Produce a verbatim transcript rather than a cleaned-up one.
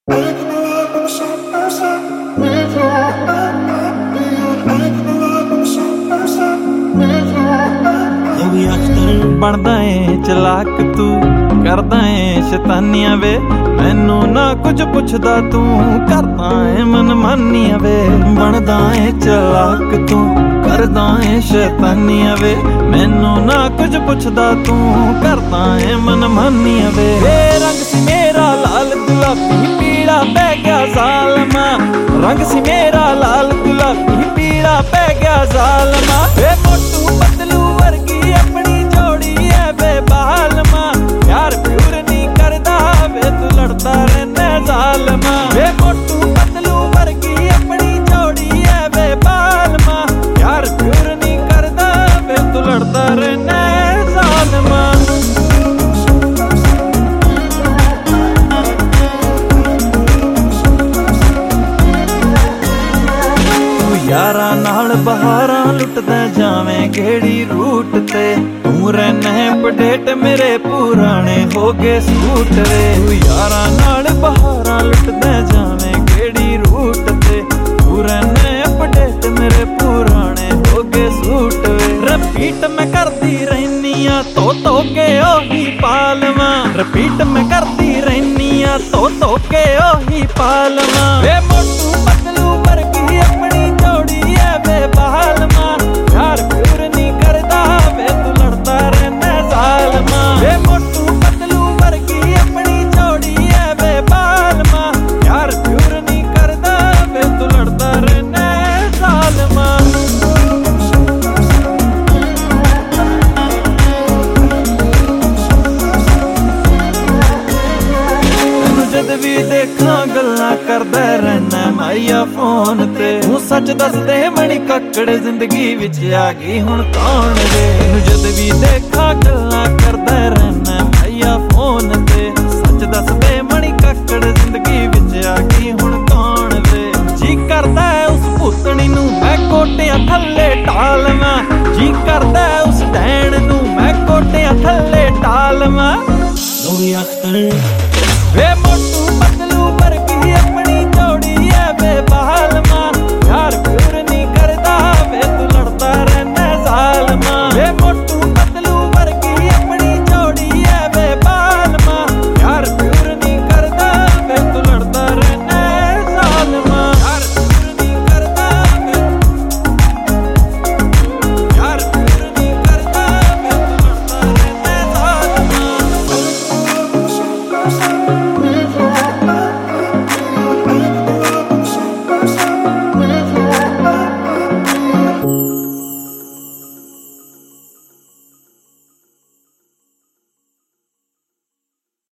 ਬਣਦਾ ਏ ਚਲਾਕ ਤੂੰ, ਕਰਦਾ ਏ ਸ਼ੈਤਾਨੀਆਂ ਵੇ, ਮੈਨੂੰ ਨਾ ਕੁਝ ਪੁੱਛਦਾ ਤੂੰ, ਕਰਦਾ ਏ ਮਨਮਾਨੀਆਂ ਵੇ। ਬਣਦਾ ਏ ਚਲਾਕ ਤੂੰ, ਕਰਦਾ ਏ ਸ਼ੈਤਾਨੀਆਂ ਵੇ, ਮੈਨੂੰ ਨਾ ਕੁਝ ਪੁੱਛਦਾ ਤੂੰ, ਕਰਦਾ ਏ ਮਨਮਾਨੀਆਂ ਵੇ। ਏ ਰੰਗ ਸੀ ਮੇਰਾ ਲਾਲ ਗੁਲਾਬੀ, ਪੀਲਾ ਪੈ ਗਿਆ ਜ਼ਾਲਮਾ, ਰੰਗ ਸੀ ਮੇਰਾ ਲਾਲ ਗੁਲਾਬੀ, ਪੀਲਾ ਪੈ ਗਿਆ ਜ਼ਾਲਮਾ। ਵੇ ਮੋਟੂ ਪਤਲੂ ਵਰਗੀ ਆਪਣੀ ਜੋੜੀ ਐ ਬੇਬਾਲਮਾ, ਯਾਰ ਪਿਉਰ ਨੀ ਕਰਦਾ ਵੇ ਤੂੰ ਲੜਦਾ ਰਹਿੰਦਾ ਜ਼ਾਲਮਾ। ਵੇ ਮੋਟੂ ਪਤਲੂ ਵਰਗੀ ਆਪਣੀ ਜੋੜੀ ਐ ਬੇਬਾਲਮਾ, ਯਾਰ ਪਿਉਰ ਨੀ ਕਰਦਾ ਵੇ ਤੂੰ ਲੜਦਾ ਰਹਿੰਦਾ ਜ਼ਾਲਮਾ। ਯਾਰਾਂ ਨਾਲ ਬਹਾਰਾਂ ਲੁੱਟਦਾ ਜਾਵੇਂ ਕਿਹੜੀ ਰੂਟ ਤੇ, ਤੂੰ ਰਹਿਨਾ ਅਪਡੇਟ ਮੇਰੇ ਪੁਰਾਣੇ ਹੋ ਗਏ ਸੂਟ ਵੇ। ਤੂੰ ਯਾਰਾਂ ਨਾਲ ਬਹਾਰਾਂ ਲੁੱਟਦਾ ਜਾਵੇਂ ਕਿਹੜੀ ਰੂਟ ਤੇ, ਤੂੰ ਰਹਿਨਾ ਅਪਡੇਟ ਮੇਰੇ ਪੁਰਾਣੇ ਹੋ ਗਏ ਸੂਟ ਵੇ। ਰਿਪੀਟ ਮੈਂ ਕਰਦੀ ਰਹਿਨੀ ਆ ਧੋ ਧੋ ਕੇ ਉਹੀ ਪਾਲਵਾਂ, ਰਿਪੀਟ ਮੈਂ ਕਰਦੀ ਰਹਿਨੀ ਆ ਧੋ ਧੋ ਕੇ ਉਹੀ ਪਾਲਵਾਂ। ਵੇ ਮੋਟੂ ਪਤਲੂ ਵਰਗੀ ਆਪਣੀ ਜੋੜੀ ਐ ਬੇਬਾਲਮਾ, ਯਾਰ ਪਿਉਰ ਨੀ ਕਰਦਾ ਵੇ ਤੂੰ ਲੜਦਾ ਰਹਿੰਦਾ ਜ਼ਾਲਮਾ। ਵੇ ਮੋਟੂ ਪਤਲੂ ਵਰਗੀ ਆਪਣੀ ਜੋੜੀ ਐ ਬੇਬਾਲਮਾ, ਯਾਰ ਪਿਉਰ ਨੀ ਕਰਦਾ ਵੇ ਤੂੰ ਲੜਦਾ ਰਹਿੰਦਾ ਜ਼ਾਲਮਾ। ਜਦ ਵੀ ਦੇਖਾਂ ਗੱਲਾਂ ਕਰਦਾ ਰਹਿਨਾ ਮਾਈਆ ਫੋਨ ਤੇ, ਤੂੰ ਸੱਚ ਦੱਸ ਦੇ ਮਣੀ ਕੱਕੜ ਜ਼ਿੰਦਗੀ ਵਿੱਚ ਆ ਗਈ ਹੁਣ ਕੌਣ ਵੇ। ਜਦ ਵੀ ਦੇਖਾਂ ਗੱਲਾਂ ਕਰਦਾ ਰਹਿਨਾ ਮਾਈਆ ਫੋਨ ਤੇ, ਸੱਚ ਦੱਸ ਦੇ ਮਣੀ ਕੱਕੜ ਜ਼ਿੰਦਗੀ ਵਿੱਚ ਆ ਗਈ ਹੁਣ ਕੌਣ ਵੇ। ਜੀ ਕਰਦਾ ਉਸ ਭੂਤਣੀ ਨੂੰ ਮੈਂ ਕੋਟਿਆਂ ਥੱਲੇ ਢਾਲਵਾਂ, ਜੀ ਕਰਦਾ ਉਸ ਡੈਣ ਨੂੰ ਮੈਂ ਕੋਟਿਆਂ ਥੱਲੇ ਢਾਲਵਾਂ। ਲੋਈ ਅਖਤਰ ਵੇ ਮੋਟੂ